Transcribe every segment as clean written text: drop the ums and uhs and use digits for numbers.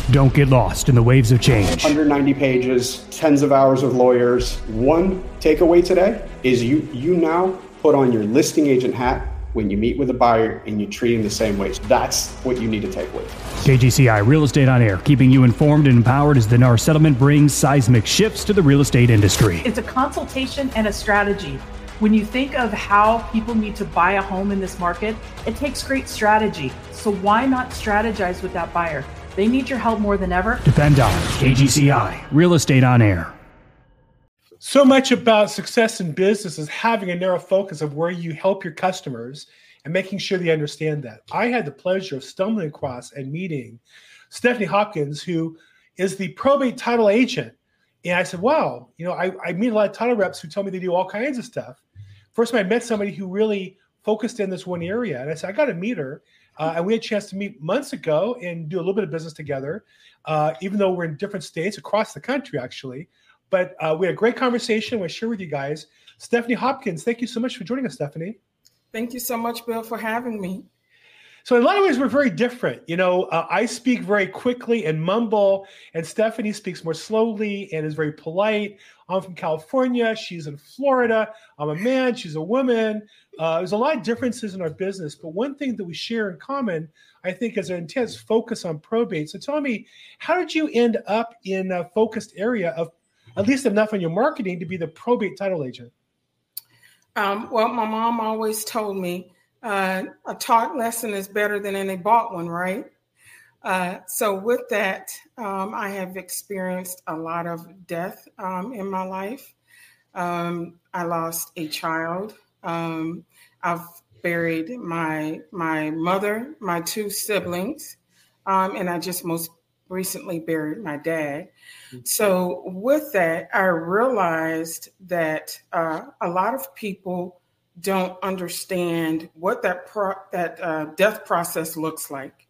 Don't get lost in the waves of change. 190 pages, tens of hours of lawyers. One takeaway today is you now put on your listing agent hat when you meet with a buyer and you treat them the same way. So that's what you need to take away. KGCI Real Estate on Air, keeping you informed and empowered as the NAR settlement brings seismic shifts to the real estate industry. It's a consultation and a strategy. When you think of how people need to buy a home in this market, it takes great strategy. So why not strategize with that buyer? They need your help more than ever. Depend on KGCI Real Estate on Air. So much about success in business is having a narrow focus of where you help your customers and making sure they understand that. I had the pleasure of stumbling across and meeting Stephanie Hopkins, who is the probate title agent. And I said, wow, I meet a lot of title reps who tell me they do all kinds of stuff. First time I met somebody who really focused in this one area. And I said, I got to meet her. And we had a chance to meet months ago and do a little bit of business together, even though we're in different states across the country, actually. But we had a great conversation. I want to share with you guys. Stephanie Hopkins, thank you so much for joining us, Stephanie. Thank you so much, Bill, for having me. So in a lot of ways, we're very different. I speak very quickly and mumble, and Stephanie speaks more slowly and is very polite. I'm from California. She's in Florida. I'm a man. She's a woman. There's a lot of differences in our business, but one thing that we share in common, I think, is an intense focus on probate. So tell me, how did you end up in a focused area of at least enough in your marketing to be the probate title agent? Well, my mom always told me a taught lesson is better than any bought one, right? So with that, I have experienced a lot of death in my life. I lost a child. I've buried my mother, my two siblings, and I just most recently buried my dad. So with that, I realized that a lot of people don't understand what that death process looks like.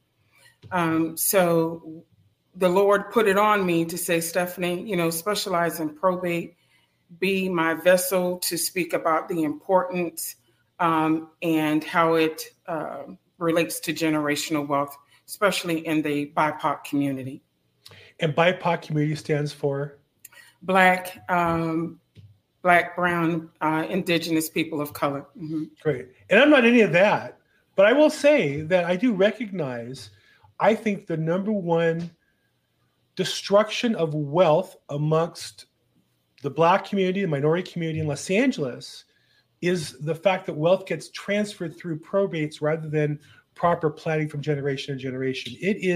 So the Lord put it on me to say, Stephanie, specialize in probate, be my vessel to speak about the importance and how it relates to generational wealth, especially in the BIPOC community. And BIPOC community stands for? Black, brown, indigenous people of color. Mm-hmm. Great. And I'm not any of that, but I will say that I do recognize, I think the number one destruction of wealth amongst the Black community, the minority community in Los Angeles, is the fact that wealth gets transferred through probates rather than proper planning from generation to generation.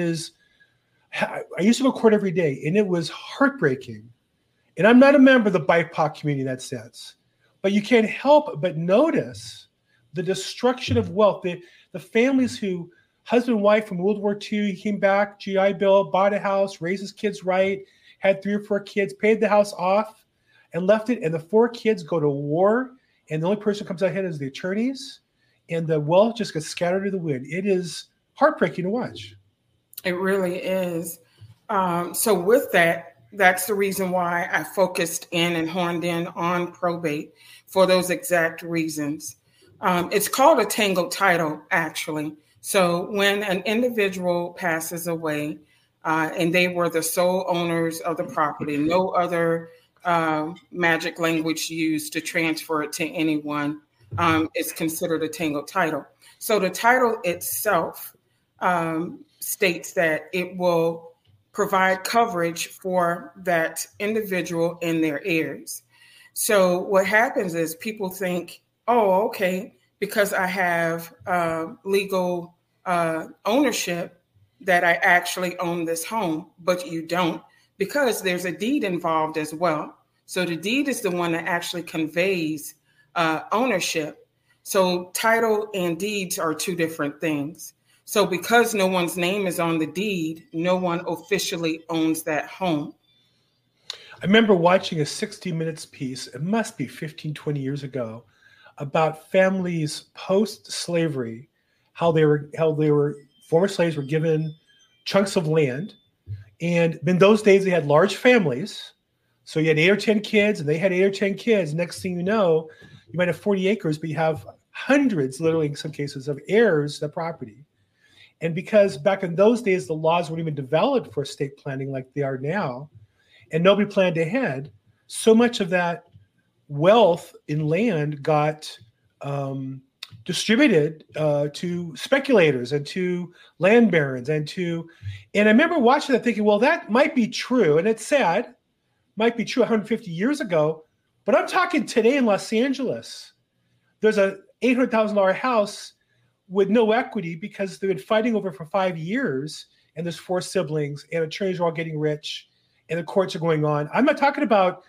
I used to go to court every day, and it was heartbreaking. And I'm not a member of the BIPOC community in that sense, but you can't help but notice the destruction of wealth. The families who, husband and wife from World War II, he came back, GI Bill, bought a house, raised his kids right, had 3 or 4 kids, paid the house off, and left it. And the 4 kids go to war, and the only person who comes out ahead is the attorneys, and the wealth just gets scattered to the wind. It is heartbreaking to watch. It really is. So with that, that's the reason why I focused in and honed in on probate for those exact reasons. It's called a tangled title, actually. So when an individual passes away and they were the sole owners of the property, no other magic language used to transfer it to anyone, is considered a tangled title. So the title itself states that it will provide coverage for that individual and their heirs. So what happens is people think, oh, okay, because I have legal ownership that I actually own this home, but you don't, because there's a deed involved as well. So the deed is the one that actually conveys ownership. So title and deeds are 2 different things. So because no one's name is on the deed, no one officially owns that home. I remember watching a 60 Minutes piece, it must be 15, 20 years ago, about families post-slavery, how they were former slaves were given chunks of land. And in those days, they had large families. So you had 8 or 10 kids, and they had 8 or 10 kids. Next thing you know, you might have 40 acres, but you have hundreds, literally in some cases, of heirs to the property. And because back in those days, the laws weren't even developed for estate planning like they are now, and nobody planned ahead, so much of that wealth in land got distributed to speculators and to land barons and I remember watching that thinking, well, that might be true. And it's sad, might be true 150 years ago, but I'm talking today in Los Angeles. There's a $800,000 house with no equity because they've been fighting over it for 5 years, and there's 4 siblings, and attorneys are all getting rich, and the courts are going on. I'm not talking about,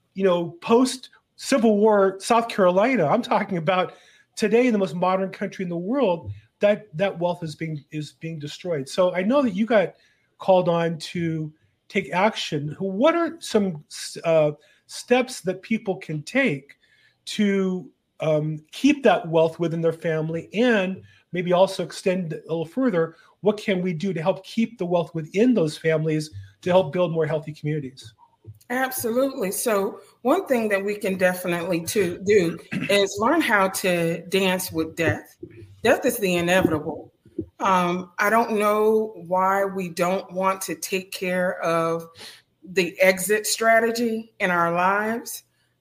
post-Civil War South Carolina. I'm talking about today in the most modern country in the world, that wealth is being destroyed. So I know that you got called on to take action. What are some steps that people can take to keep that wealth within their family, and maybe also extend a little further? What can we do to help keep the wealth within those families to help build more healthy communities? Absolutely. So one thing that we can definitely do is learn how to dance with death. Death is the inevitable. I don't know why we don't want to take care of the exit strategy in our lives,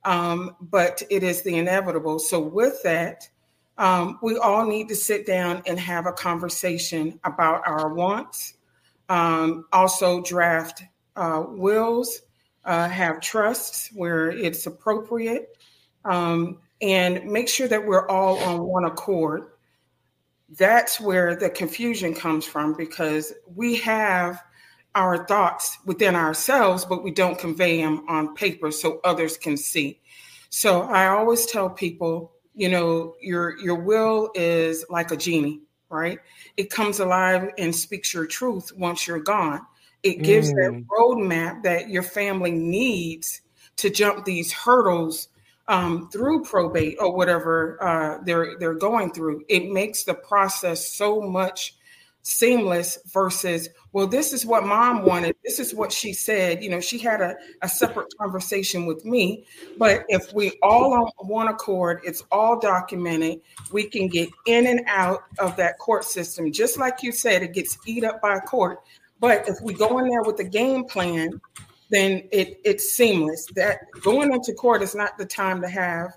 but it is the inevitable. So with that, we all need to sit down and have a conversation about our wants, also draft wills, have trusts where it's appropriate, and make sure that we're all on one accord. That's where the confusion comes from, because we have our thoughts within ourselves, but we don't convey them on paper so others can see. So I always tell people, your will is like a genie, right? It comes alive and speaks your truth once you're gone. It gives that roadmap that your family needs to jump these hurdles through probate or whatever they're going through. It makes the process so much seamless versus, well, this is what mom wanted. This is what she said. She had a separate conversation with me. But if we all on one accord, it's all documented, we can get in and out of that court system. Just like you said, it gets eat up by court. But if we go in there with a game plan, then it's seamless. That going into court is not the time to have,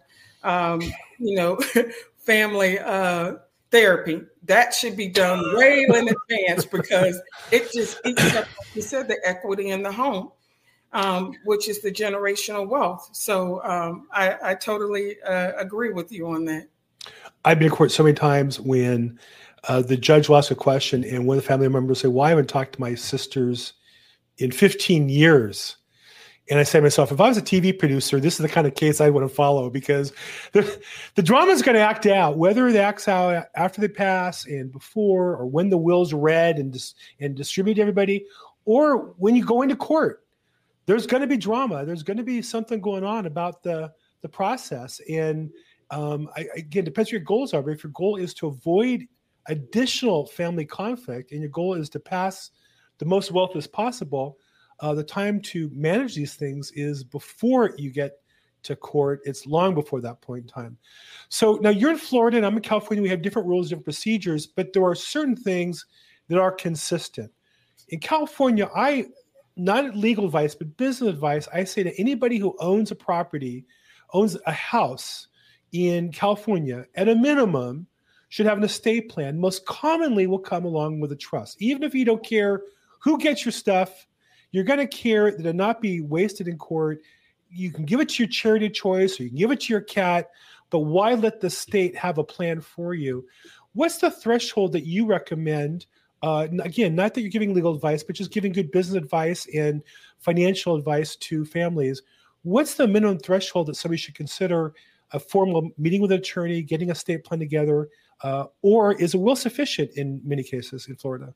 family therapy. That should be done way in advance, because it just eats up, like you said, the equity in the home, which is the generational wealth. So I totally agree with you on that. I've been in court so many times when the judge will ask a question and one of the family members say, well, I haven't talked to my sisters in 15 years. And I say to myself, if I was a TV producer, this is the kind of case I want to follow, because the drama is going to act out, whether it acts out after they pass and before, or when the will's read and distribute to everybody, or when you go into court. There's going to be drama. There's going to be something going on about the process. And again, depends what your goals are. But if your goal is to avoid additional family conflict and your goal is to pass the most wealth as possible, the time to manage these things is before you get to court. It's long before that point in time. So now you're in Florida and I'm in California. We have different rules, different procedures, but there are certain things that are consistent. In California, not legal advice, but business advice, I say to anybody who owns a property, owns a house in California, at a minimum, should have an estate plan. Most commonly will come along with a trust. Even if you don't care who gets your stuff, you're going to care that it not be wasted in court. You can give it to your charity of choice, or you can give it to your cat, but why let the state have a plan for you? What's the threshold that you recommend? Again, not that you're giving legal advice, but just giving good business advice and financial advice to families. What's the minimum threshold that somebody should consider a formal meeting with an attorney, getting a estate plan together, or is a will sufficient in many cases in Florida?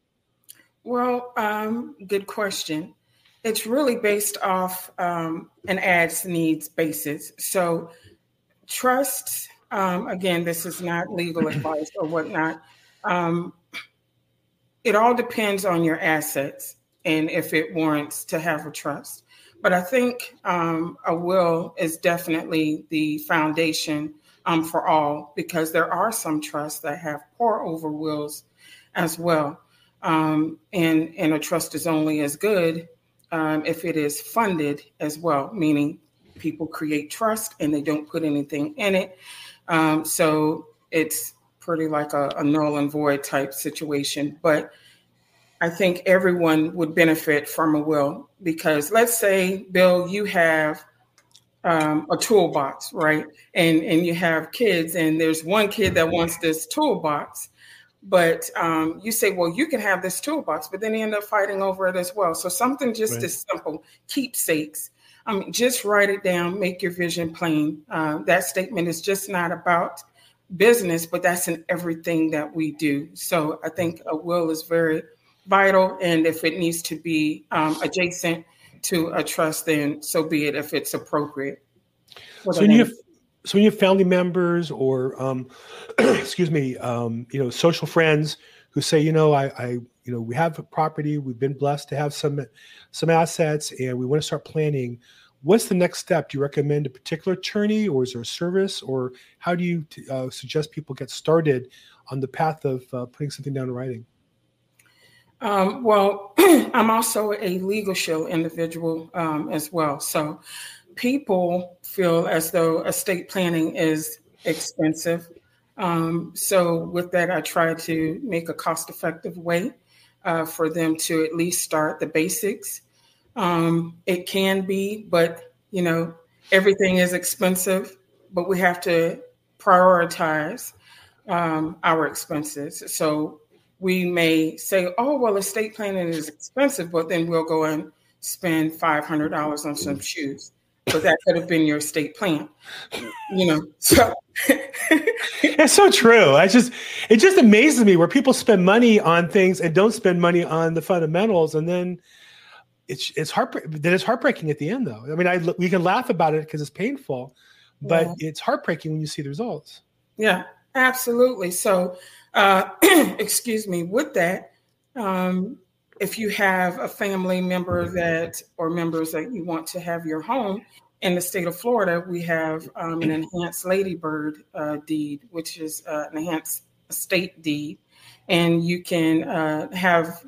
Well, good question. It's really based off an ads needs basis. So trusts, again, this is not legal advice or whatnot. It all depends on your assets and if it warrants to have a trust. But I think a will is definitely the foundation for all, because there are some trusts that have pour over wills as well. And a trust is only as good if it is funded as well, meaning people create trust and they don't put anything in it. So it's pretty like a null and void type situation. But I think everyone would benefit from a will, because let's say, Bill, you have a toolbox, right? And you have kids, and there's one kid that wants this toolbox, but you say, well, you can have this toolbox, but then you end up fighting over it as well. So something just as simple, keepsakes. Just write it down, make your vision plain. That statement is just not about business, but that's in everything that we do. So I think a will is very vital. And if it needs to be adjacent to a trust, then so be it, if it's appropriate. So when you have family members or, social friends who say, we have a property, we've been blessed to have some assets, and we want to start planning. What's the next step? Do you recommend a particular attorney, or is there a service, or how do you suggest people get started on the path of putting something down in writing? Well, I'm also a Legal Shield individual as well. So people feel as though estate planning is expensive. So with that, I try to make a cost-effective way for them to at least start the basics. It can be, but, everything is expensive, but we have to prioritize our expenses. So we may say, oh, well, estate planning is expensive, but then we'll go and spend $500 on some shoes. But that could have been your estate plan, so. It's so true. It just amazes me where people spend money on things and don't spend money on the fundamentals. And then it's heartbreaking at the end, though. I mean, we can laugh about it because it's painful, but it's heartbreaking when you see the results. Yeah, absolutely. So, excuse me, with that, if you have a family member or members that you want to have your home in the state of Florida, we have an enhanced Ladybird deed, which is an enhanced estate deed. And you can have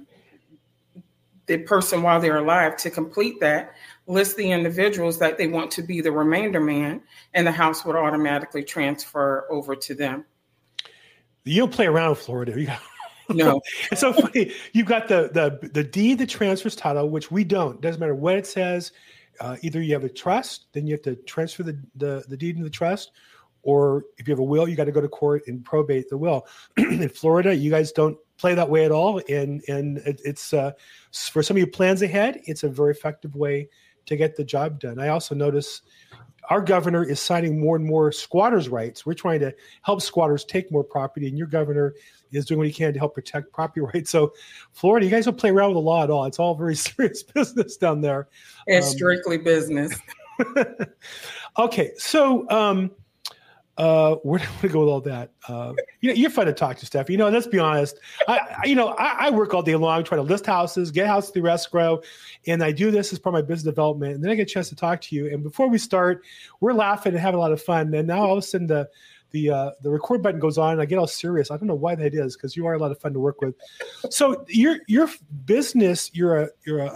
the person, while they're alive, to complete that, list the individuals that they want to be the remainder man, and the house would automatically transfer over to them. You don't play around with Florida. No. It's so funny. You've got the deed that transfers title, which we don't. Doesn't matter what it says. Either you have a trust, then you have to transfer the deed into the trust, or if you have a will, you got to go to court and probate the will. In Florida, you guys don't play that way at all, and it's for some of you plans ahead, it's a very effective way to get the job done. I also notice our governor is signing more and more squatters' rights. We're trying to help squatters take more property, and your governor is doing what he can to help protect property rights. So Florida, you guys don't play around with the law at all. It's all very serious business down there. It's strictly business. Okay, so where do we go with all that? You're fun to talk to, Steffi. Let's be honest. I work all day long trying to list houses, get houses through escrow, and I do this as part of my business development. And then I get a chance to talk to you. And before we start, we're laughing and having a lot of fun. And now all of a sudden the record button goes on, and I get all serious. I don't know why that is, because you are a lot of fun to work with. So your business, you're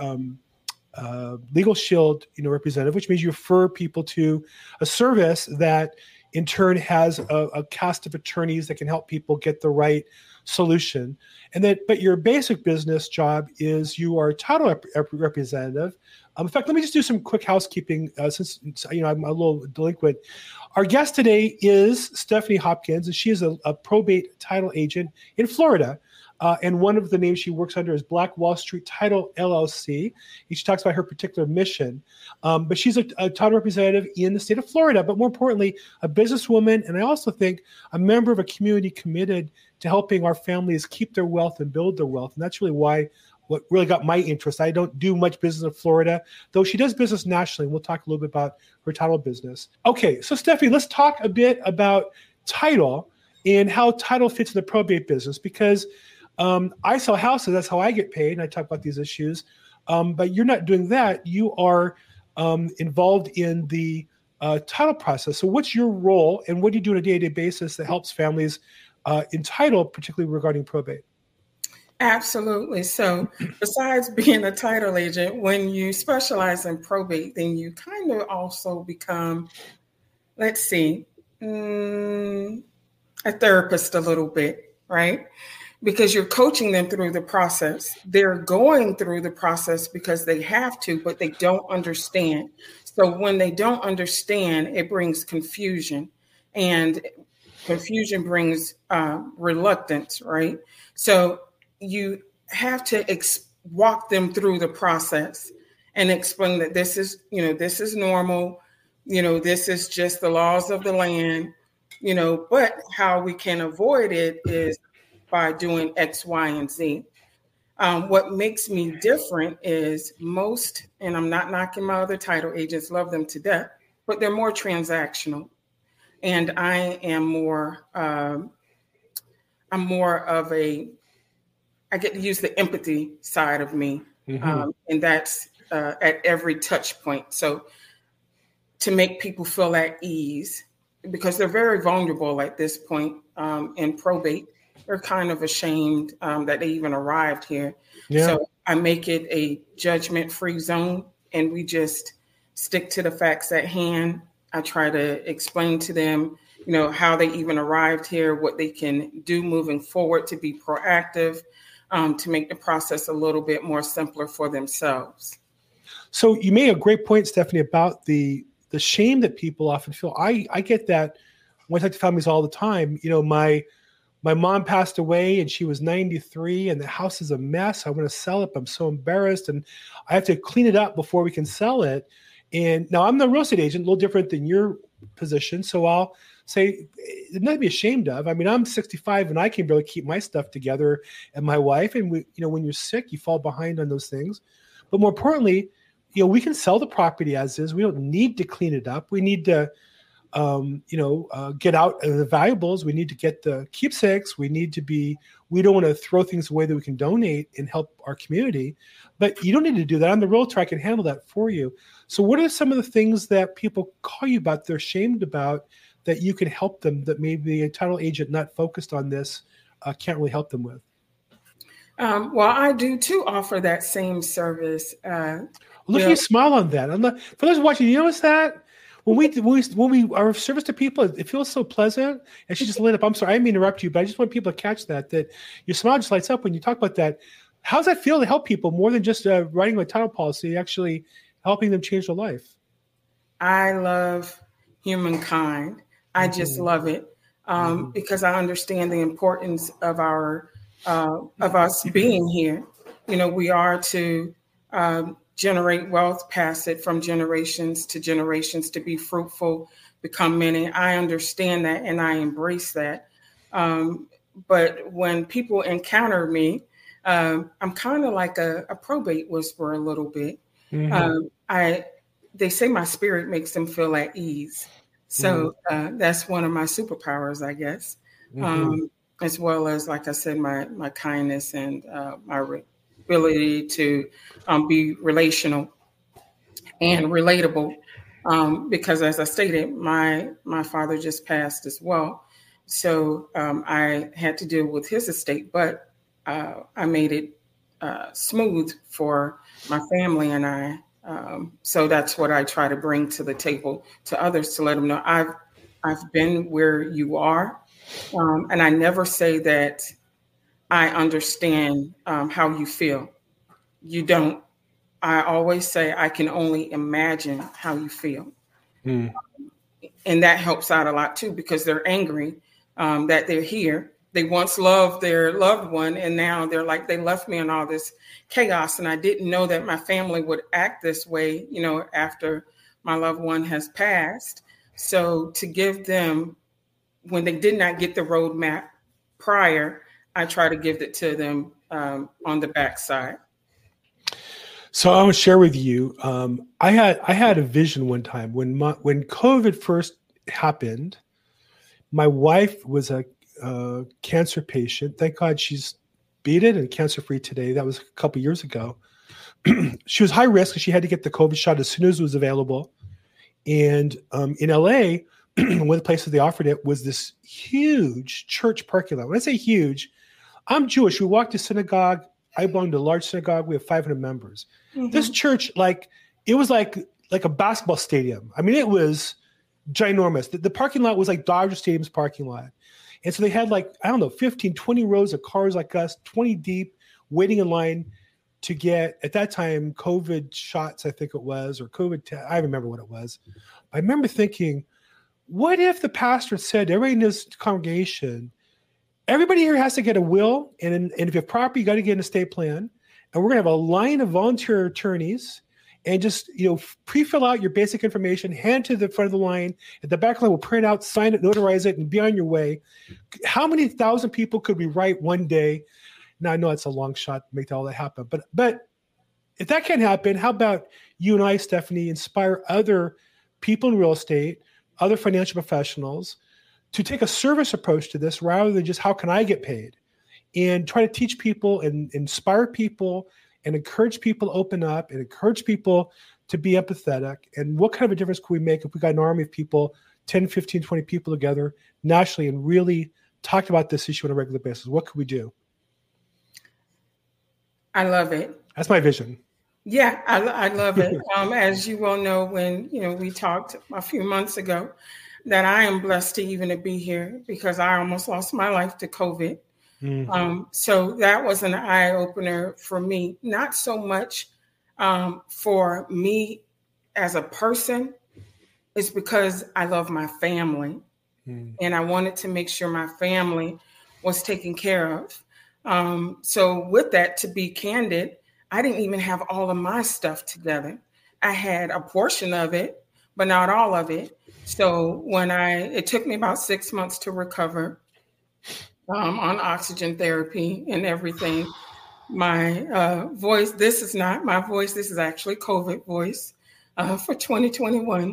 a Legal Shield, representative, which means you refer people to a service that in turn has a cast of attorneys that can help people get the right solution. But your basic business job is you are a title representative. In fact, let me just do some quick housekeeping since I'm a little delinquent. Our guest today is Stephanie Hopkins, and she is a probate title agent in Florida. And one of the names she works under is Black Wall Street Title LLC. She talks about her particular mission. But she's a title representative in the state of Florida, but more importantly, a businesswoman. And I also think a member of a community committed to helping our families keep their wealth and build their wealth. And that's really what really got my interest. I don't do much business in Florida, though she does business nationally. We'll talk a little bit about her title business. Okay, so Stephanie, let's talk a bit about title and how title fits in the probate business, because I sell houses. That's how I get paid. And I talk about these issues. But you're not doing that. You are involved in the title process. So what's your role, and what do you do on a day-to-day basis that helps families in title, particularly regarding probate? Absolutely. So besides being a title agent, when you specialize in probate, then you kind of also become, let's see, a therapist a little bit, right? Because you're coaching them through the process. They're going through the process because they have to, but they don't understand. So when they don't understand, it brings confusion, and confusion brings reluctance, right? So you have to walk them through the process and explain that this is normal, this is just the laws of the land, but how we can avoid it is by doing X, Y, and Z. What makes me different is most, and I'm not knocking my other title agents, love them to death, but they're more transactional. And I am more, I'm more of I get to use the empathy side of me. And that's at every touch point. So to make people feel at ease, because they're very vulnerable at this point in probate. They're kind of ashamed that they even arrived here. Yeah. So I make it a judgment-free zone, and we just stick to the facts at hand. I try to explain to them, how they even arrived here, what they can do moving forward to be proactive, to make the process a little bit more simpler for themselves. So you made a great point, Stephanie, about the shame that people often feel. I get that when I talk to families all the time. My mom passed away and she was 93 and the house is a mess. I want to sell it, but I'm so embarrassed and I have to clean it up before we can sell it. And now I'm the real estate agent, a little different than your position. So I'll say, nothing to be ashamed of. I mean, I'm 65 and I can barely keep my stuff together, and my wife. And when you're sick, you fall behind on those things. But more importantly, we can sell the property as is. We don't need to clean it up. We need to, get out the valuables. We need to get the keepsakes. We don't want to throw things away that we can donate and help our community. But you don't need to do that. I'm the realtor. I can handle that for you. So what are some of the things that people call you about, they're ashamed about, that you can help them, that maybe a title agent not focused on this can't really help them with? Well, I do too offer that same service. Look at you smile on that. For those watching, you notice that? When we are of service to people, it feels so pleasant. And she just lit up. I'm sorry, I didn't mean to interrupt you, but I just want people to catch that your smile just lights up when you talk about that. How does that feel to help people more than just writing a title policy, actually helping them change their life? I love humankind. I just love it because I understand the importance of of us being here. We are to generate wealth, pass it from generations to generations, to be fruitful, become many. I understand that and I embrace that. But when people encounter me, I'm kind of like a probate whisperer a little bit. They say my spirit makes them feel at ease. So that's one of my superpowers, I guess, as well as, like I said, my kindness and my ability to be relational and relatable, because as I stated, my father just passed as well. So I had to deal with his estate, but I made it smooth for my family and I. So that's what I try to bring to the table to others, to let them know I've been where you are. And I never say that I understand how you feel. You don't. I always say I can only imagine how you feel. And that helps out a lot too, because they're angry that they're here. They once loved their loved one, and now they're like, they left me in all this chaos. And I didn't know that my family would act this way, after my loved one has passed. So to give them, when they did not get the roadmap prior, I try to give it to them on the backside. So I want to share with you. I had a vision one time when COVID first happened. My wife was a cancer patient. Thank God she's beat it and cancer-free today. That was a couple years ago. She was high risk and she had to get the COVID shot as soon as it was available. And in LA, one of the places they offered it was this huge church parking lot. When I say huge, I'm Jewish. We walk to synagogue. I belong to a large synagogue. We have 500 members. Mm-hmm. This church, it was like a basketball stadium. I mean, it was ginormous. The parking lot was like Dodger Stadium's parking lot. And so they had 15, 20 rows of cars like us, 20 deep, waiting in line to get, at that time, COVID shots, I think it was, or I remember what it was. I remember thinking, what if the pastor said to everybody in this congregation, everybody here has to get a will, and if you have property, you got to get an estate plan, and we're going to have a line of volunteer attorneys, and just pre-fill out your basic information, hand to the front of the line. At the back line, we'll print out, sign it, notarize it, and be on your way. How many thousand people could we write one day? Now, I know it's a long shot to make all that happen, but if that can't happen, how about you and I, Stephanie, inspire other people in real estate, other financial professionals, to take a service approach to this rather than just how can I get paid, and try to teach people and inspire people and encourage people to open up and encourage people to be empathetic. And what kind of a difference could we make if we got an army of people, 10, 15, 20 people together nationally and really talked about this issue on a regular basis? What could we do? I love it. That's my vision. Yeah, I love it. As you well know, when we talked a few months ago, that I am blessed to even be here because I almost lost my life to COVID. Mm-hmm. So that was an eye opener for me, not so much for me as a person. It's because I love my family, and I wanted to make sure my family was taken care of. So with that, to be candid, I didn't even have all of my stuff together. I had a portion of it, but not all of it. So it took me about 6 months to recover on oxygen therapy and everything. My voice, this is not my voice. This is actually COVID voice for 2021.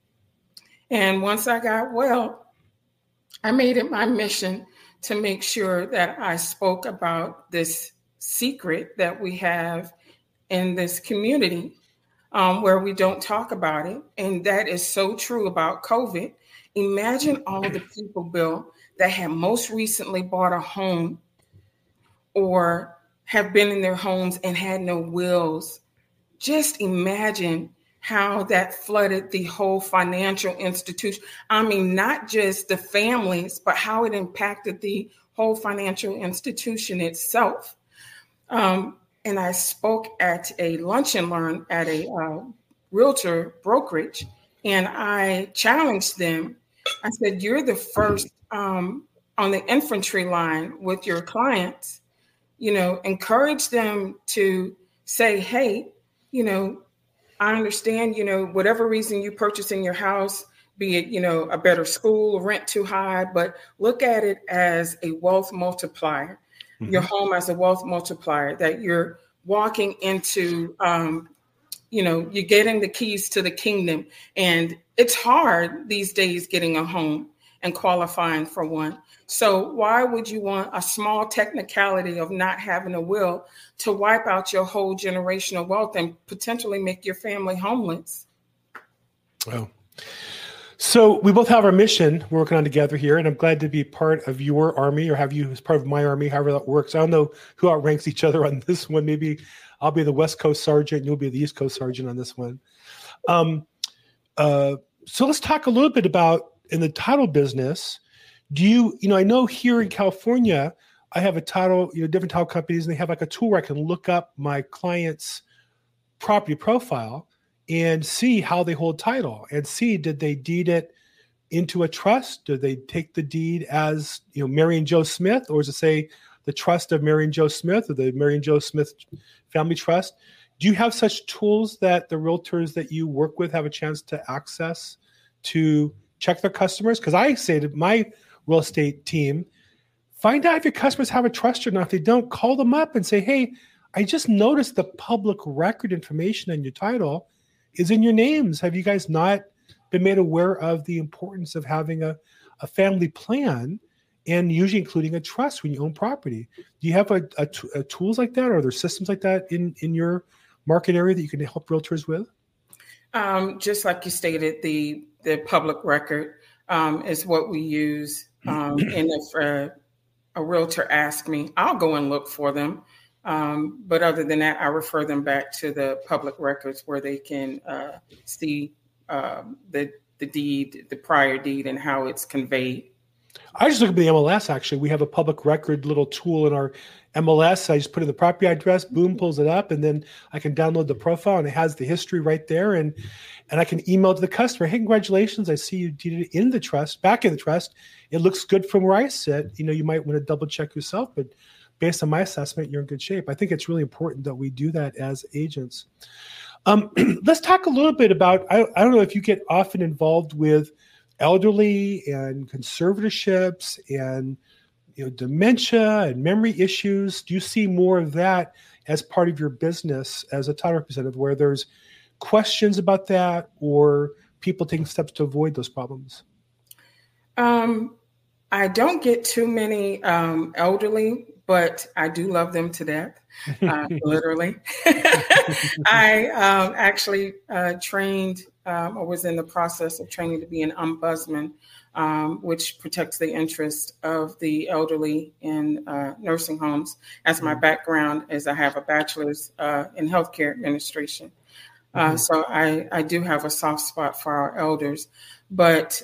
And once I got well, I made it my mission to make sure that I spoke about this secret that we have in this community where we don't talk about it. And that is so true about COVID. Imagine all of the people, Bill, that have most recently bought a home or have been in their homes and had no wills. Just imagine how that flooded the whole financial institution. I mean, not just the families, but how it impacted the whole financial institution itself. And I spoke at a lunch and learn at a realtor brokerage, and I challenged them. I said, you're the first on the infantry line with your clients, encourage them to say, hey, I understand, whatever reason you purchasing your house, be it, a better school, rent too high, but look at it as a wealth multiplier, your home as a wealth multiplier, that you're walking into, you're getting the keys to the kingdom. And it's hard these days getting a home and qualifying for one. So why would you want a small technicality of not having a will to wipe out your whole generational wealth and potentially make your family homeless? Wow. So we both have our mission we're working on together here, and I'm glad to be part of your army or have you as part of my army, however that works. I don't know who outranks each other on this one. Maybe I'll be the West Coast sergeant and you'll be the East Coast sergeant on this one. So let's talk a little bit about in the title business. Do you, I know here in California, I have a title, different title companies, and they have like a tool where I can look up my client's property profile and see how they hold title and see, did they deed it into a trust? Did they take the deed as, Mary and Joe Smith, or does it say the trust of Mary and Joe Smith or the Mary and Joe Smith Family Trust? Do you have such tools that the realtors that you work with have a chance to access to check their customers? Because I say to my real estate team, find out if your customers have a trust or not. If they don't, call them up and say, hey, I just noticed the public record information in your title is in your names. Have you guys not been made aware of the importance of having a family plan and usually including a trust when you own property? Do you have a tools like that, or are there systems like that in your market area that you can help realtors with? Just like you stated, the public record is what we use. And if a a realtor asks me, I'll go and look for them. But other than that, I refer them back to the public records where they can see the deed, the prior deed, and how it's conveyed. I just look at the MLS, actually. We have a public record little tool in our MLS. I just put in the property address, boom, pulls it up, and then I can download the profile, and it has the history right there. And I can email to the customer, hey, congratulations, I see you deeded it in the trust, back in the trust. It looks good from where I sit. You might want to double check yourself, but based on my assessment, you're in good shape. I think it's really important that we do that as agents. Let's talk a little bit about, I don't know if you get often involved with elderly and conservatorships and dementia and memory issues. Do you see more of that as part of your business as a title representative, where there's questions about that or people taking steps to avoid those problems? I don't get too many elderly, but I do love them to death, literally. I actually trained or was in the process of training to be an ombudsman, which protects the interest of the elderly in nursing homes. As my background is I have a bachelor's in healthcare administration. So I do have a soft spot for our elders, but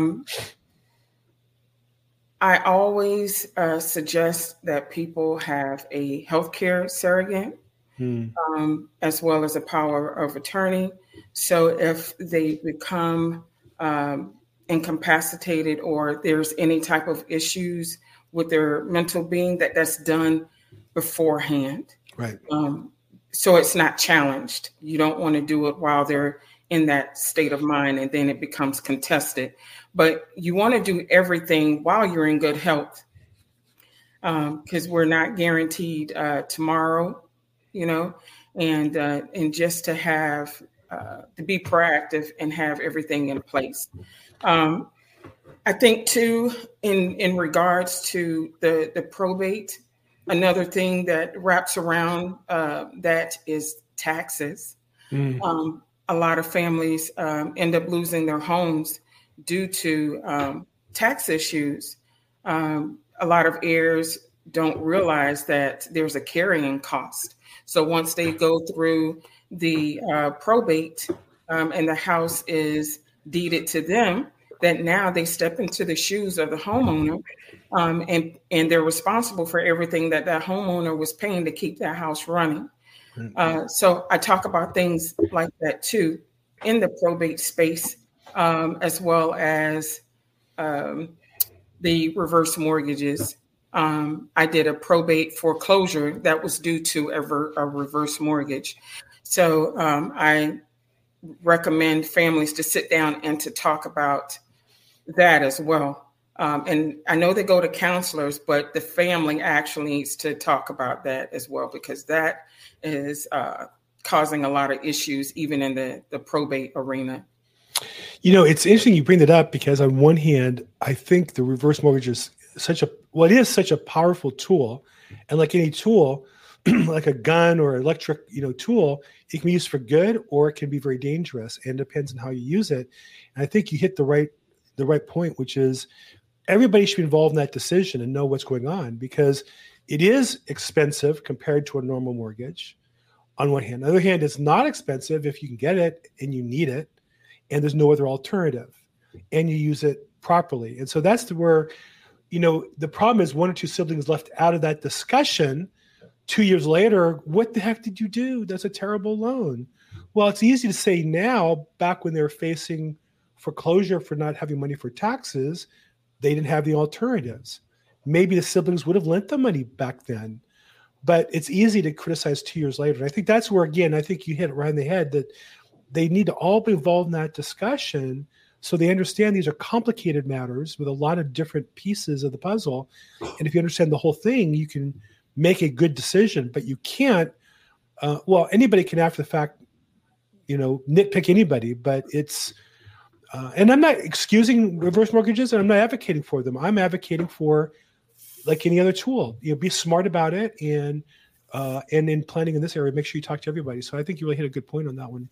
I always suggest that people have a healthcare surrogate, as well as a power of attorney. So if they become incapacitated or there's any type of issues with their mental being, that's done beforehand. Right. So it's not challenged. You don't want to do it while they're in that state of mind, and then it becomes contested. But you want to do everything while you're in good health, because we're not guaranteed tomorrow, and just to have to be proactive and have everything in place. I think too, in regards to the probate, another thing that wraps around that is taxes. A lot of families end up losing their homes due to tax issues. A lot of heirs don't realize that there's a carrying cost. So once they go through the probate and the house is deeded to them, that now they step into the shoes of the homeowner, and they're responsible for everything that homeowner was paying to keep that house running. So I talk about things like that too in the probate space, as well as the reverse mortgages. I did a probate foreclosure that was due to a reverse mortgage. So I recommend families to sit down and to talk about that as well. And I know they go to counselors, but the family actually needs to talk about that as well, because that is causing a lot of issues, even in the probate arena. It's interesting you bring that up, because on one hand, I think the reverse mortgage is such a powerful tool. And like any tool, like a gun or electric, tool, it can be used for good or it can be very dangerous, and depends on how you use it. And I think you hit the right point, which is everybody should be involved in that decision and know what's going on, because it is expensive compared to a normal mortgage on one hand. On the other hand, it's not expensive if you can get it and you need it and there's no other alternative and you use it properly. And so that's where, the problem is one or two siblings left out of that discussion. 2 years later, what the heck did you do? That's a terrible loan. Well, it's easy to say now, back when they were facing foreclosure for not having money for taxes, they didn't have the alternatives. Maybe the siblings would have lent the money back then, but it's easy to criticize 2 years later. And I think that's where, again, I think you hit it right in the head, that they need to all be involved in that discussion so they understand these are complicated matters with a lot of different pieces of the puzzle. And if you understand the whole thing, you can make a good decision, but you can't, anybody can after the fact, nitpick anybody, but it's, and I'm not excusing reverse mortgages and I'm not advocating for them. I'm advocating for, like any other tool, be smart about it, and in planning in this area, make sure you talk to everybody. So I think you really hit a good point on that one.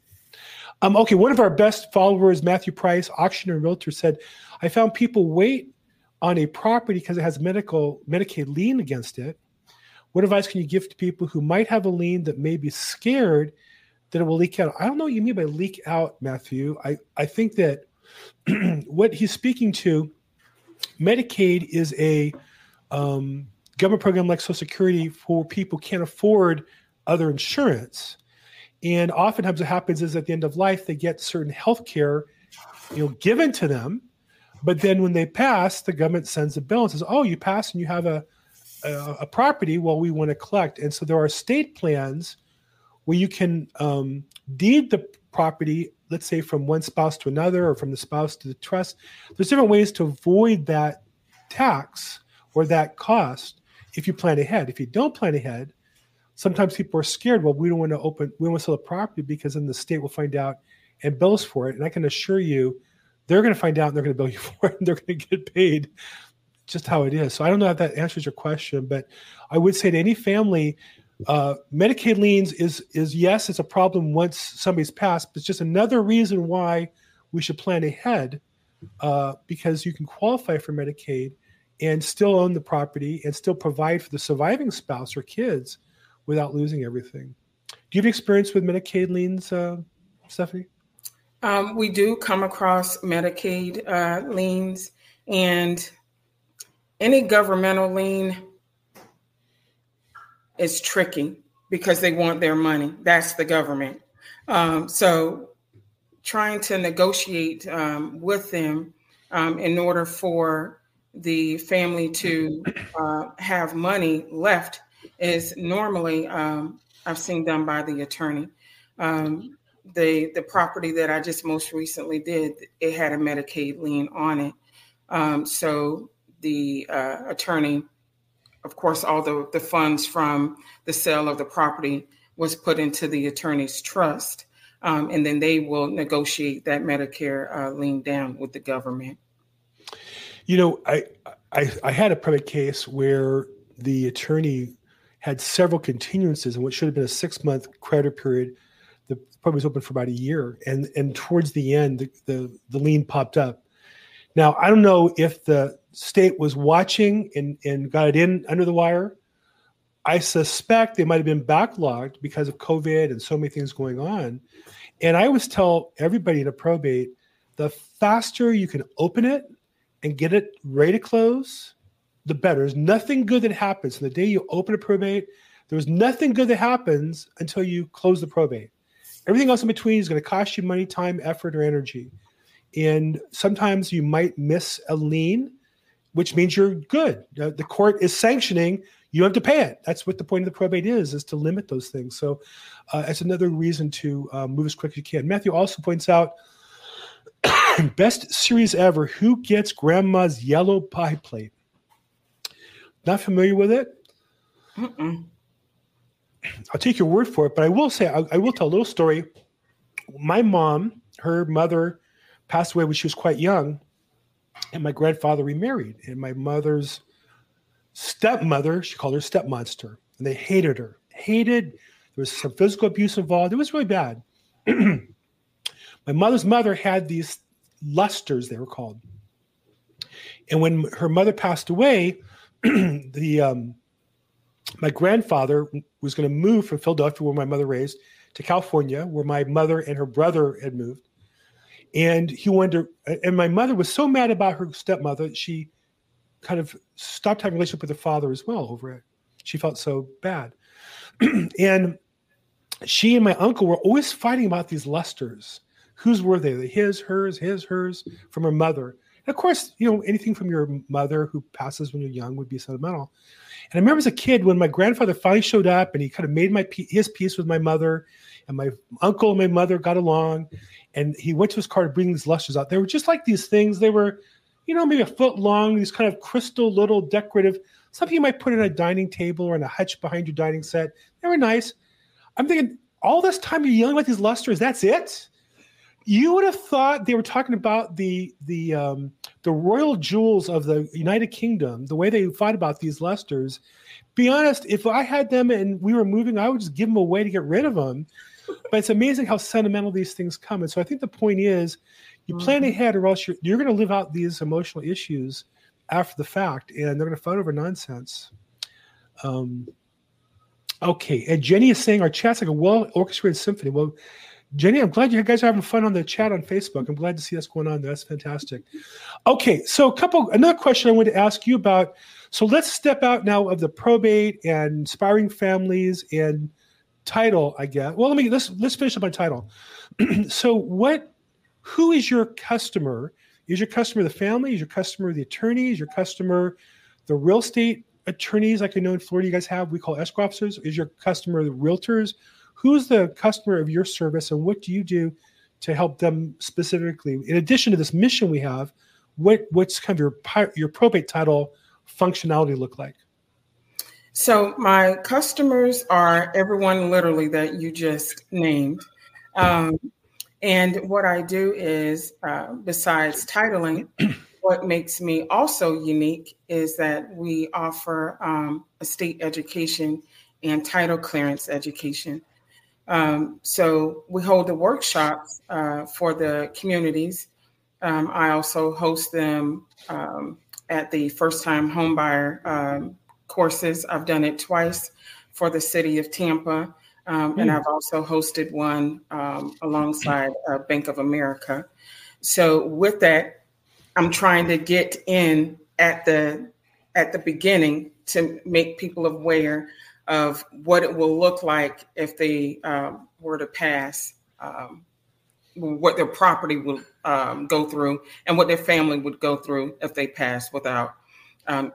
Okay, one of our best followers, Matthew Price, auctioneer and realtor, said, I found people wait on a property because it has Medicaid lien against it? What advice can you give to people who might have a lien that may be scared that it will leak out? I don't know what you mean by leak out, Matthew. I think that what he's speaking to, Medicaid is a government program like Social Security for people who can't afford other insurance. And oftentimes what happens is at the end of life, they get certain health care given to them. But then when they pass, the government sends a bill and says, oh, you passed and you have a property, well, we want to collect. And so there are state plans where you can deed the property, let's say from one spouse to another or from the spouse to the trust. There's different ways to avoid that tax or that cost if you plan ahead. If you don't plan ahead, sometimes people are scared. Well, we don't want to sell the property because then the state will find out and bill us for it. And I can assure you, they're going to find out and they're going to bill you for it and they're going to get paid. Just how it is. So I don't know if that answers your question, but I would say to any family, Medicaid liens is yes, it's a problem once somebody's passed, but it's just another reason why we should plan ahead because you can qualify for Medicaid and still own the property and still provide for the surviving spouse or kids without losing everything. Do you have experience with Medicaid liens, Stephanie? We do come across Medicaid liens, and any governmental lien is tricky because they want their money. That's the government. So trying to negotiate with them in order for the family to have money left is normally, I've seen done by the attorney. The property that I just most recently did, it had a Medicaid lien on it. So the attorney, of course, all the funds from the sale of the property was put into the attorney's trust. And then they will negotiate that Medicare lien down with the government. I had a probate case where the attorney had several continuances and what should have been a 6-month creditor period. The probate was open for about a year. And towards the end, the lien popped up. Now, I don't know if the state was watching and got it in under the wire. I suspect they might have been backlogged because of COVID and so many things going on. And I always tell everybody in a probate, the faster you can open it and get it ready to close, the better. There's nothing good that happens. From the day you open a probate, there's nothing good that happens until you close the probate. Everything else in between is going to cost you money, time, effort, or energy. And sometimes you might miss a lien, which means you're good. The court is sanctioning, you don't have to pay it. That's what the point of the probate is to limit those things. So it's another reason to move as quick as you can. Matthew also points out, best series ever, Who Gets Grandma's Yellow Pie Plate? Not familiar with it? Mm-mm. I'll take your word for it, but I will say, I will tell a little story. My mom, her mother passed away when she was quite young, and my grandfather remarried. And my mother's stepmother, she called her step monster, and they hated her. There was some physical abuse involved. It was really bad. My mother's mother had these lusters, they were called. And when her mother passed away, my grandfather was going to move from Philadelphia, where my mother raised, to California, where my mother and her brother had moved. And he wanted to, and my mother was so mad about her stepmother, she kind of stopped having a relationship with her father as well over it. She felt so bad. And she and my uncle were always fighting about these lusters. Whose were they? His, hers, from her mother. And of course, anything from your mother who passes when you're young would be sentimental. And I remember as a kid when my grandfather finally showed up and he kind of made his peace with my mother, and my uncle and my mother got along, and he went to his car to bring these lusters out. They were just like these things. They were, maybe a foot long, these kind of crystal little decorative, something you might put in a dining table or in a hutch behind your dining set. They were nice. I'm thinking, all this time you're yelling about these lusters, that's it? You would have thought they were talking about the royal jewels of the United Kingdom, the way they thought about these lusters. Be honest, if I had them and we were moving, I would just give them away to get rid of them. But it's amazing how sentimental these things come. And so I think the point is, you plan ahead, or else you're going to live out these emotional issues after the fact, and they're going to fight over nonsense. Okay, and Jenny is saying our chat's like a well-orchestrated symphony. Well, Jenny, I'm glad you guys are having fun on the chat on Facebook. I'm glad to see that's going on. That's fantastic. Okay, so another question I wanted to ask you about. So let's step out now of the probate and inspiring families and title, I guess. Well, let's finish up on title. So who is your customer? Is your customer the family? Is your customer the attorney? Is your customer the real estate attorneys like I know in Florida you guys have? We call escrow officers. Is your customer the realtors? Who's the customer of your service, and what do you do to help them specifically? In addition to this mission we have, what's kind of your probate title functionality look like? So my customers are everyone literally that you just named. And what I do is, besides titling, what makes me also unique is that we offer estate education and title clearance education. So we hold the workshops for the communities. I also host them at the first-time homebuyer courses. I've done it twice for the city of Tampa, and I've also hosted one alongside Bank of America. So with that, I'm trying to get in at the beginning to make people aware of what it will look like if they were to pass, what their property will go through, and what their family would go through if they pass without an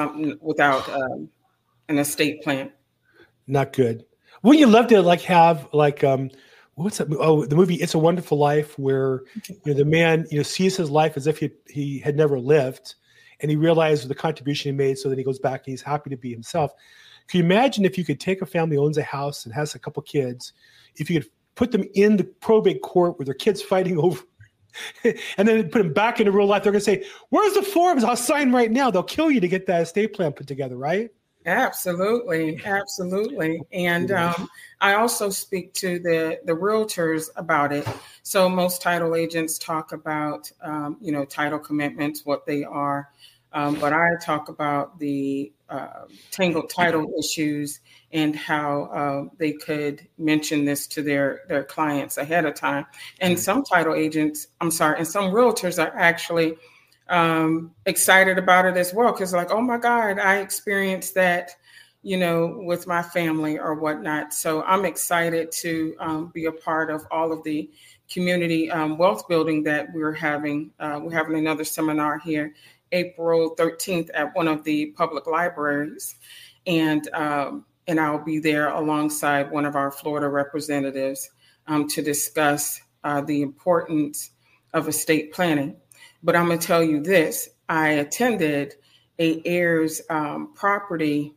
estate plan. Not good. Wouldn't you love to have what's that? Oh, the movie "It's a Wonderful Life," where the man sees his life as if he had never lived, and he realizes the contribution he made. So then he goes back and he's happy to be himself. Can you imagine if you could take a family who owns a house and has a couple kids, if you could put them in the probate court with their kids fighting over, and then put them back into real life? They're going to say, "Where's the forms? I'll sign right now." They'll kill you to get that estate plan put together, right? Absolutely. And I also speak to the realtors about it. So most title agents talk about, title commitments, what they are. But I talk about the tangled title issues and how they could mention this to their clients ahead of time. And some title agents, and some realtors are actually excited about it as well, because oh my God, I experienced that, with my family or whatnot. So I'm excited to be a part of all of the community wealth building that we're having. We're having another seminar here, April 13th at one of the public libraries. And I'll be there alongside one of our Florida representatives to discuss the importance of estate planning. But I'm going to tell you this. I attended a heirs property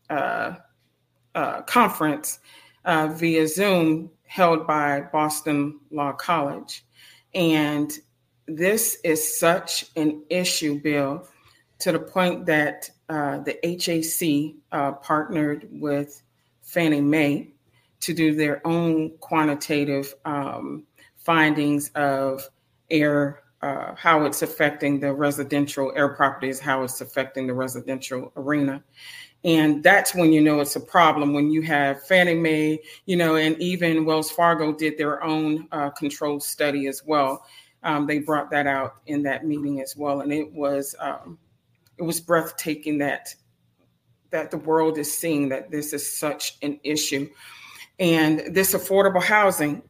conference via Zoom held by Boston Law College. And this is such an issue, Bill, to the point that the HAC partnered with Fannie Mae to do their own quantitative findings of how it's affecting the residential air properties, how it's affecting the residential arena. And that's when it's a problem, when you have Fannie Mae, and even Wells Fargo did their own controlled study as well. They brought that out in that meeting as well. And it was breathtaking that the world is seeing that this is such an issue. And this affordable housing,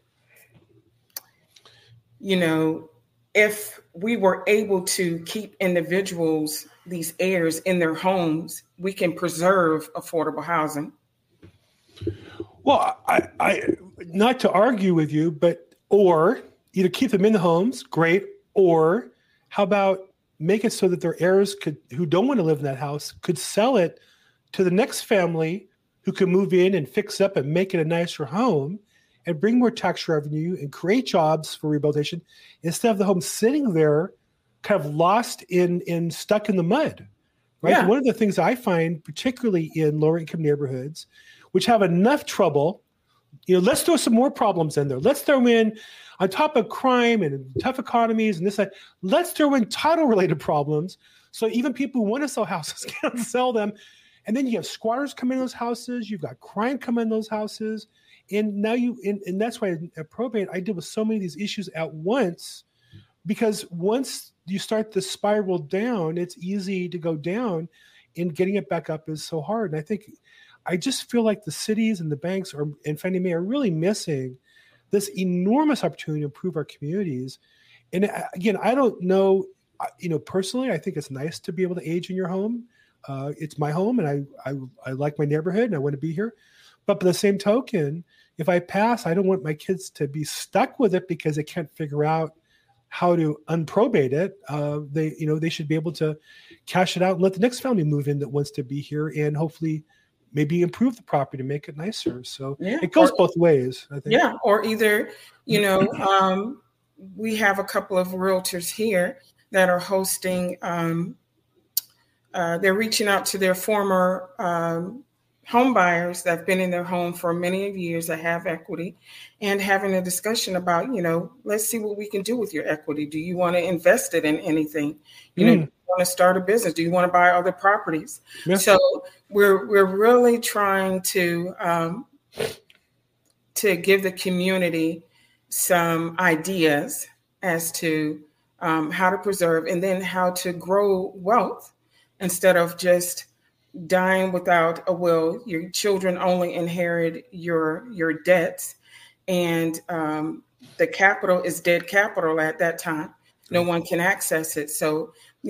if we were able to keep individuals, these heirs, in their homes, we can preserve affordable housing. Well, I not to argue with you, or either keep them in the homes, great, or how about make it so that their heirs who don't want to live in that house could sell it to the next family who can move in and fix up and make it a nicer home and bring more tax revenue and create jobs for rehabilitation instead of the home sitting there kind of lost in stuck in the mud, right? Yeah. One of the things I find, particularly in lower income neighborhoods, which have enough trouble let's throw some more problems in there. Let's throw in, on top of crime and tough economies and this, let's throw in title-related problems. So even people who want to sell houses can't sell them. And then you have squatters come in those houses. You've got crime come in those houses. And now and that's why at probate, I deal with so many of these issues at once, because once you start the spiral down, it's easy to go down, and getting it back up is so hard. And I just feel like the cities and the banks and Fannie Mae are really missing this enormous opportunity to improve our communities. And again, I don't know, personally, I think it's nice to be able to age in your home. It's my home, and I like my neighborhood, and I want to be here. But by the same token, if I pass, I don't want my kids to be stuck with it because they can't figure out how to unprobate it. They should be able to cash it out and let the next family move in that wants to be here, and hopefully maybe improve the property to make it nicer. So it goes both ways, I think. Yeah, or either, we have a couple of realtors here that are hosting, they're reaching out to their former home buyers that have been in their home for many years that have equity, and having a discussion about, let's see what we can do with your equity. Do you want to invest it in anything? Do you want to start a business? Do you want to buy other properties? Yeah. So we're really trying to give the community some ideas as to how to preserve and then how to grow wealth instead of just dying without a will. Your children only inherit your debts, and the capital is dead capital at that time. No one can access it. So,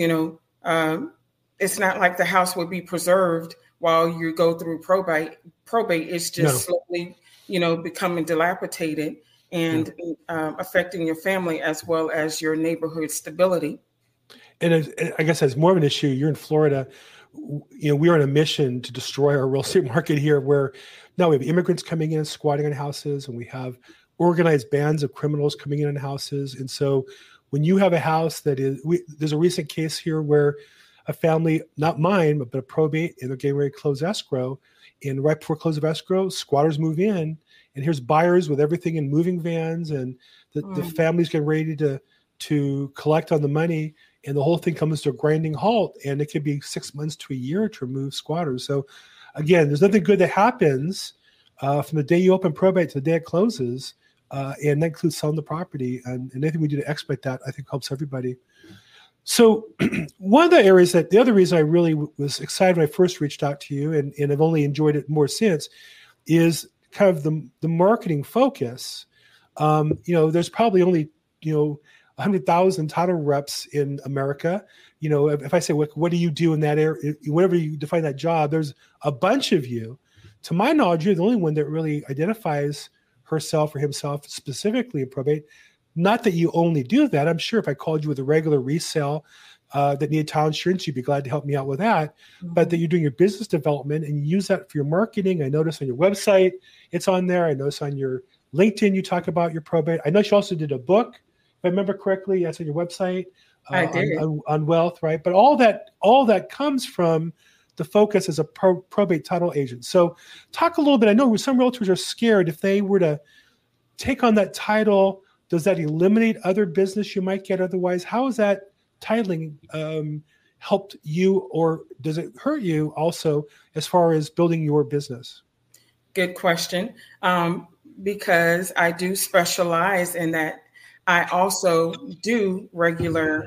it's not like the house would be preserved while you go through probate. Probate is just slowly, becoming dilapidated and affecting your family as well as your neighborhood stability. And I guess as more of an issue, you're in Florida. We are on a mission to destroy our real estate market here, where now we have immigrants coming in, squatting on houses, and we have organized bands of criminals coming in on houses. And so when you have a house there's a recent case here where a family, not mine, but a probate, and they're getting ready to close escrow. And right before close of escrow, squatters move in, and here's buyers with everything in moving vans, and the family's getting ready to collect on the money. And the whole thing comes to a grinding halt, and it could be 6 months to a year to remove squatters. So again, there's nothing good that happens from the day you open probate to the day it closes, and that includes selling the property. And anything we do to expedite that, I think, helps everybody. So one of the other reason I really was excited when I first reached out to you, and I've only enjoyed it more since, is kind of the marketing focus. There's probably only, 100,000 title reps in America. If I say, what do you do in that area, whatever you define that job, there's a bunch of you. To my knowledge, you're the only one that really identifies herself or himself specifically in probate. Not that you only do that. I'm sure if I called you with a regular resale that needed title insurance, you'd be glad to help me out with that. Mm-hmm. But that you're doing your business development and you use that for your marketing. I noticed on your website, it's on there. I noticed on your LinkedIn, you talk about your probate. I know you also did a book. If I remember correctly, that's on your website. I did. On wealth, right? But all that comes from the focus as a probate title agent. So talk a little bit. I know some realtors are scared if they were to take on that title, does that eliminate other business you might get otherwise? How has that titling helped you, or does it hurt you also as far as building your business? Good question. Because I do specialize in that. I also do regular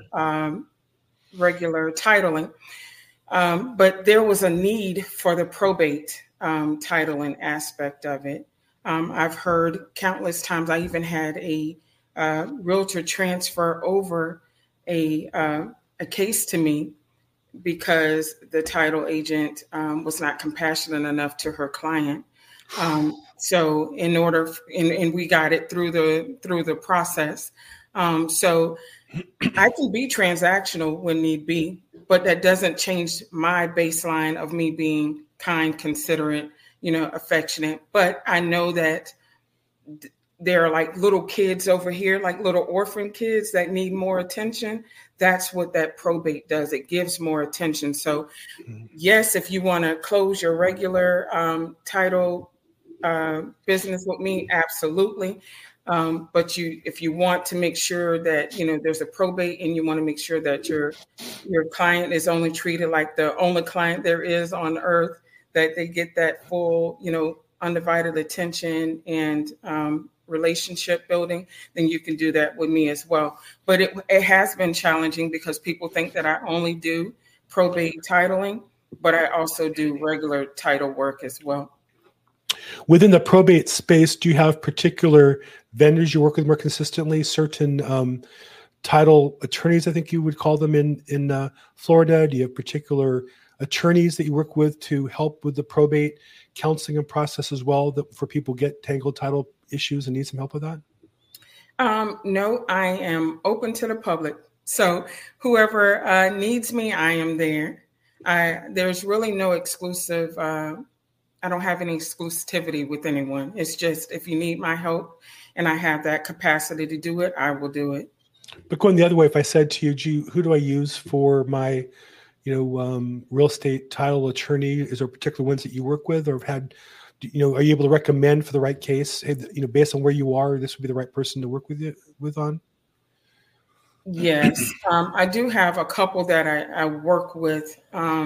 titling, but there was a need for the probate titling aspect of it. I've heard countless times. I even had a realtor transfer over a case to me because the title agent was not compassionate enough to her client. So in order, and we got it through the process. So I can be transactional when need be, but that doesn't change my baseline of me being kind, considerate, affectionate. But I know that there are like little kids over here, like little orphan kids that need more attention. That's what that probate does. It gives more attention. So yes, if you want to close your regular title business with me, absolutely. But if you want to make sure that, there's a probate and you want to make sure that your client is only treated like the only client there is on earth, that they get that full, undivided attention and relationship building, then you can do that with me as well. But it has been challenging because people think that I only do probate titling, but I also do regular title work as well. Within the probate space, do you have particular vendors you work with more consistently? Certain title attorneys, I think you would call them in Florida. Do you have particular attorneys that you work with to help with the probate counseling and process as well, that for people who get tangled title issues and need some help with that? No, I am open to the public. So whoever needs me, I am there. There's really no exclusive. I don't have any exclusivity with anyone. It's just if you need my help and I have that capacity to do it, I will do it. But going the other way, if I said to you, who do I use for my, real estate title attorney? Is there particular ones that you work with or have had, are you able to recommend for the right case, based on where you are, this would be the right person to work with on? Yes, I do have a couple that I work with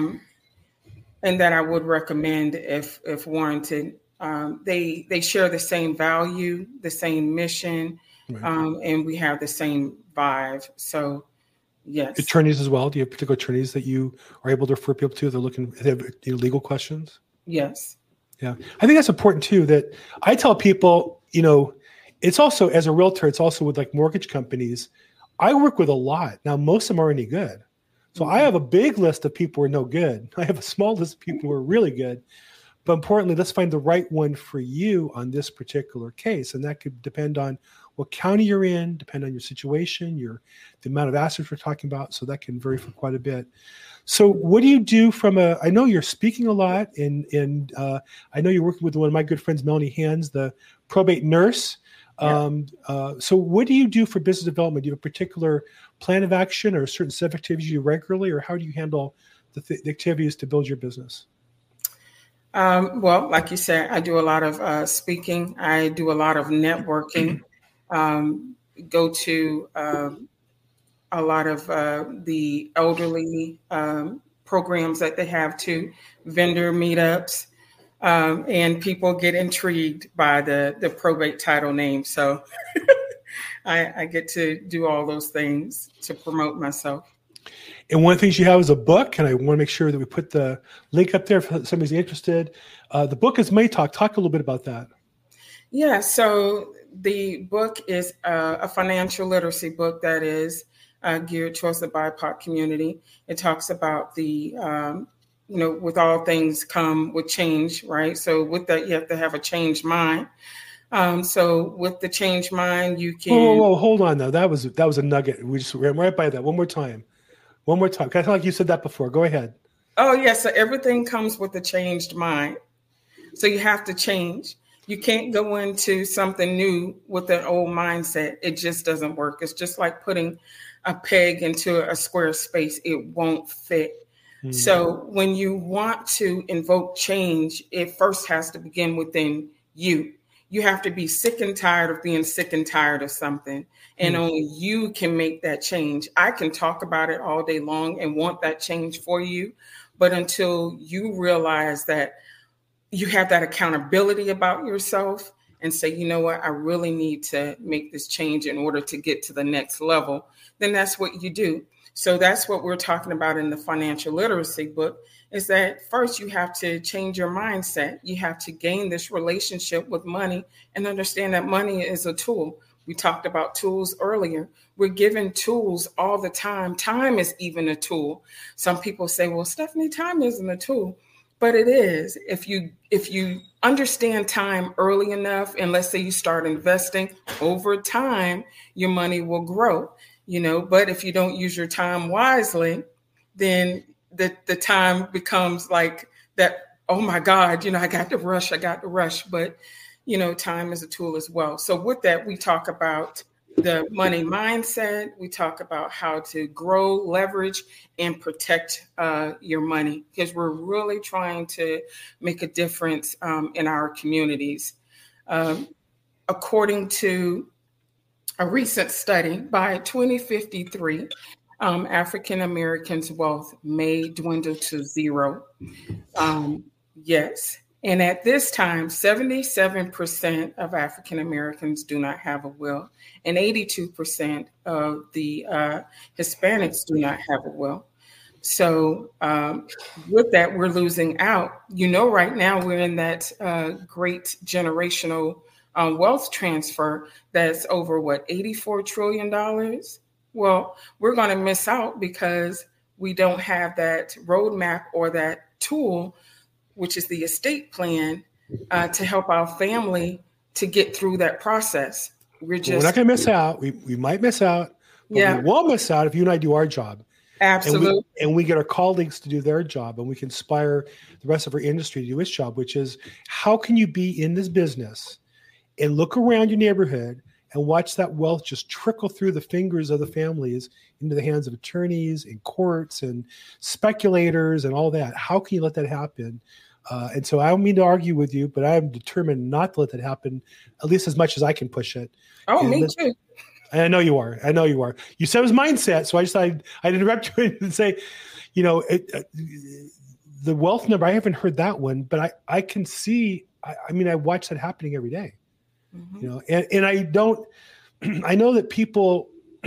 and that I would recommend if warranted. They share the same value, the same mission, right. And we have the same vibe. So, yes. Attorneys as well. Do you have particular attorneys that you are able to refer people to? They have legal questions? Yes. Yeah. I think that's important too, that I tell people, it's also, as a realtor, it's also with like mortgage companies. I work with a lot. Now, most of them aren't any good. So I have a big list of people who are no good. I have a small list of people who are really good. But importantly, let's find the right one for you on this particular case. And that could depend on what county you're in, depend on your situation, the amount of assets we're talking about. So that can vary for quite a bit. So what do you do I know you're speaking a lot, and I know you're working with one of my good friends, Melanie Hands, the probate nurse. Yeah. So what do you do for business development? Do you have a particular plan of action or a certain set of activities you do regularly, or how do you handle the activities to build your business? Well, like you said, I do a lot of speaking. I do a lot of networking, go to a lot of the elderly programs that they have too, vendor meetups. And people get intrigued by the probate title name. So I get to do all those things to promote myself. And one of the things you have is a book, and I want to make sure that we put the link up there if somebody's interested. The book is Money Talk. Talk a little bit about that. Yeah, so the book is a financial literacy book that is geared towards the BIPOC community. It talks about the with all things come with change, right? So with that, you have to have a changed mind. So with the changed mind, you can. Whoa, hold on now. That was a nugget. We just ran right by that. One more time. Kind of like you said that before. Go ahead. Oh, yes. So everything comes with a changed mind. So you have to change. You can't go into something new with an old mindset. It just doesn't work. It's just like putting a peg into a square space. It won't fit. Mm-hmm. So when you want to invoke change, it first has to begin within you. You have to be sick and tired of being sick and tired of something. And only you can make that change. I can talk about it all day long and want that change for you. But until you realize that you have that accountability about yourself and say, you know what, I really need to make this change in order to get to the next level, then that's what you do. So that's what we're talking about in the financial literacy book, is that first you have to change your mindset. You have to gain this relationship with money and understand that money is a tool. We talked about tools earlier. We're given tools all the time. Time is even a tool. Some people say, well, Stephanie, time isn't a tool, but it is. If you understand time early enough, and let's say you start investing, over time, your money will grow. But if you don't use your time wisely, then the time becomes like that, oh my God, I got to rush. But, time is a tool as well. So with that, we talk about the money mindset. We talk about how to grow, leverage, and protect your money, because we're really trying to make a difference in our communities. According to a recent study, by 2053, African Americans' wealth may dwindle to zero. Yes. And at this time, 77% of African Americans do not have a will, and 82% of the Hispanics do not have a will. So with that, we're losing out. Right now we're in that great generational wealth transfer that's over, $84 trillion? Well, we're going to miss out because we don't have that roadmap or that tool, which is the estate plan, to help our family to get through that process. We're not going to miss out. We might miss out, but we won't miss out if you and I do our job. Absolutely. And we get our colleagues to do their job, and we can inspire the rest of our industry to do its job, which is, how can you be in this business and look around your neighborhood and watch that wealth just trickle through the fingers of the families into the hands of attorneys and courts and speculators and all that? How can you let that happen? And so I don't mean to argue with you, but I am determined not to let that happen, at least as much as I can push it. Oh, me too. I know you are. You said it was mindset, so I just I'd interrupt you and say, the wealth number, I haven't heard that one, but I can see. I watch that happening every day. Mm-hmm. And I know that people,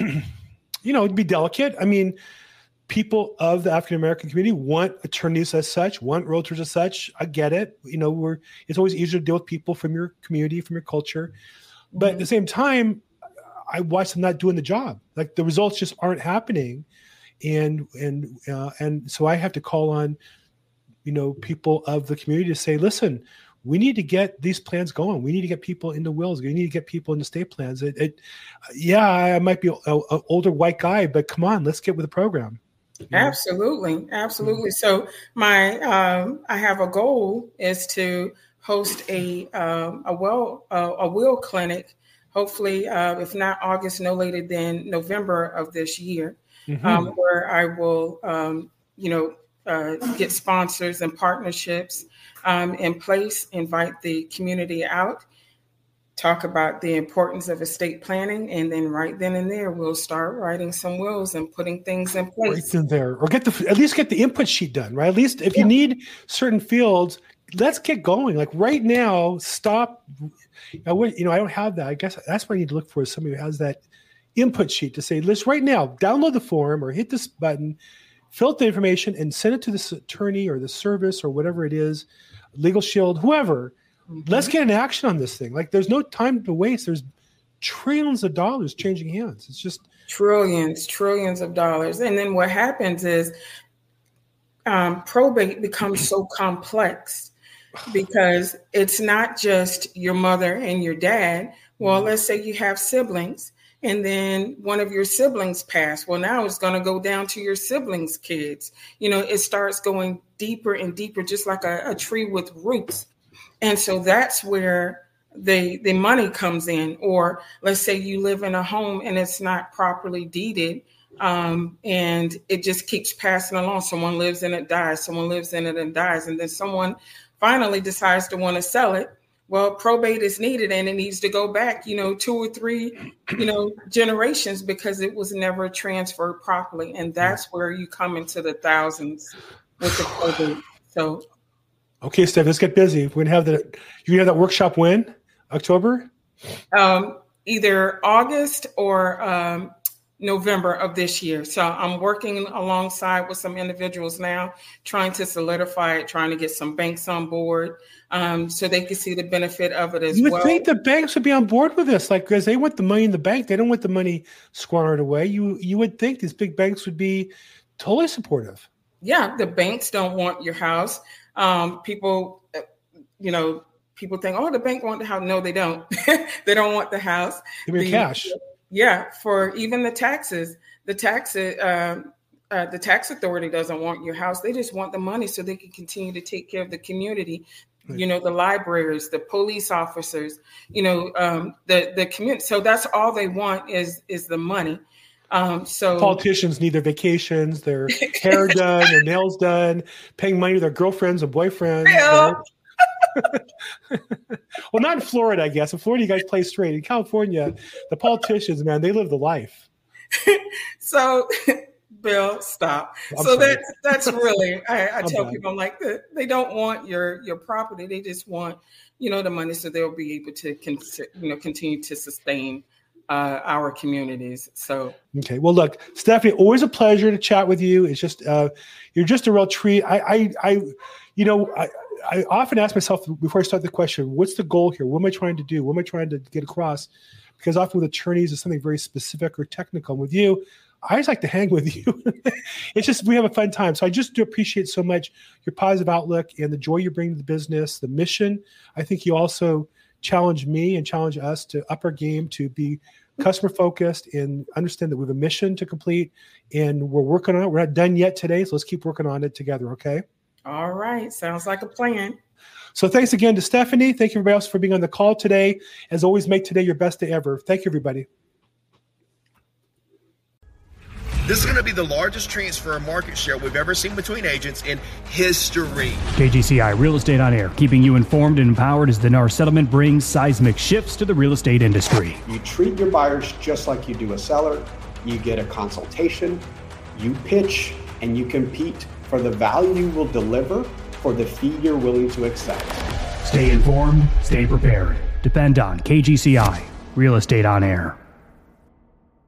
be delicate. I mean, people of the African American community want attorneys as such, want realtors as such. I get it. It's always easier to deal with people from your community, from your culture. But at the same time, I watch them not doing the job. Like, the results just aren't happening. And so I have to call on, people of the community to say, listen, we need to get these plans going. We need to get people into wills. We need to get people into state plans. I might be an older white guy, but come on, let's get with the program. Absolutely. Absolutely. So I have a goal is to host a will clinic, hopefully, if not August, no later than November of this year, where I will, get sponsors and partnerships in place, invite the community out, talk about the importance of estate planning, and then right then and there, we'll start writing some wills and putting things in place. Right in there, or at least get the input sheet done, right? At least if you need certain fields, let's get going. Like right now, stop. I don't have that. I guess that's what I need to look for, is somebody who has that input sheet to say, let's right now download the form or hit this button, fill out the information, and send it to this attorney or the service or whatever it is, Legal Shield, whoever. Let's get an action on this thing. Like, there's no time to waste. There's trillions of dollars changing hands. It's just trillions of dollars. And then what happens is probate becomes so complex because it's not just your mother and your dad. Well, let's say you have siblings, and then one of your siblings passed. Well, now it's going to go down to your siblings' kids. It starts going deeper and deeper, just like a tree with roots. And so that's where the money comes in. Or let's say you live in a home and it's not properly deeded, and it just keeps passing along. Someone lives in it, dies. Someone lives in it and dies. And then someone finally decides to want to sell it. Well, probate is needed, and it needs to go back, 2 or 3, generations, because it was never transferred properly. And that's where you come into the thousands with the probate. So, okay, Steph, let's get busy. You're gonna have that workshop when? October? Either August or November of this year. So I'm working alongside with some individuals now, trying to solidify it, trying to get some banks on board, so they can see the benefit of it as well. You would think the banks would be on board with this, because they want the money in the bank. They don't want the money squandered away. You would think these big banks would be totally supportive. Yeah, the banks don't want your house. People think, oh, the bank want the house. No, they don't. They don't want the house. Give me cash. Yeah, for even the taxes, the tax authority doesn't want your house. They just want the money so they can continue to take care of the community. you know, the libraries, the police officers, you know, the community. So that's all they want is the money. So politicians need their vacations, their hair done, their nails done, paying money to their girlfriends and boyfriends. Yeah. Well, not in Florida, I guess. In Florida, you guys play straight. In California, the politicians, man, they live the life. So, Bill, stop. That's really, I tell people, I'm like, they don't want your property. They just want, you know, the money so they'll be able to, continue to sustain our communities. So, okay. Well, look, Stephanie, always a pleasure to chat with you. It's just, you're just a real treat. I often ask myself before I start the question, what's the goal here? What am I trying to do? What am I trying to get across? Because often with attorneys, it's something very specific or technical. With you, I just like to hang with you. It's just, we have a fun time. So I just do appreciate so much your positive outlook and the joy you bring to the business, the mission. I think you also challenge me and challenge us to up our game, to be customer focused and understand that we have a mission to complete, and we're working on it. We're not done yet today, so let's keep working on it together. Okay. All right. Sounds like a plan. So thanks again to Stephanie. Thank you everybody else for being on the call today. As always, make today your best day ever. Thank you, everybody. This is going to be the largest transfer of market share we've ever seen between agents in history. KGCI Real Estate on Air, keeping you informed and empowered as the NAR settlement brings seismic shifts to the real estate industry. You treat your buyers just like you do a seller. You get a consultation, you pitch, and you compete for the value you will deliver for the fee you're willing to accept. Stay informed, stay prepared. Depend on KGCI Real Estate on Air.